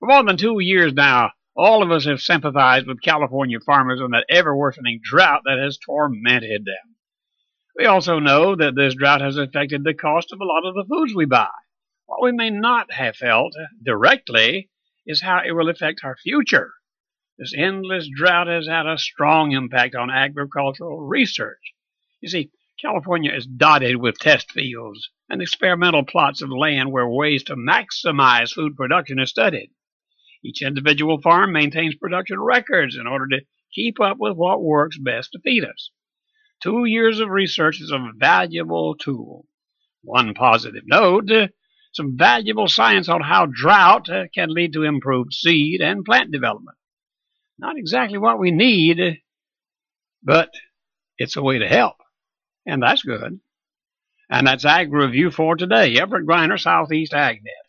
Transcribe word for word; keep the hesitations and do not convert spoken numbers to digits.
For more than two years now, all of us have sympathized with California farmers on that ever-worsening drought that has tormented them. We also know that this drought has affected the cost of a lot of the foods we buy. What we may not have felt directly is how it will affect our future. This endless drought has had a strong impact on agricultural research. You see, California is dotted with test fields and experimental plots of land where ways to maximize food production are studied. Each individual farm maintains production records in order to keep up with what works best to feed us. Two years of research is a valuable tool. One positive note, uh, some valuable science on how drought uh, can lead to improved seed and plant development. Not exactly what we need, but it's a way to help, and that's good. And that's Ag Review for today. Everett Griner, Southeast AgNet.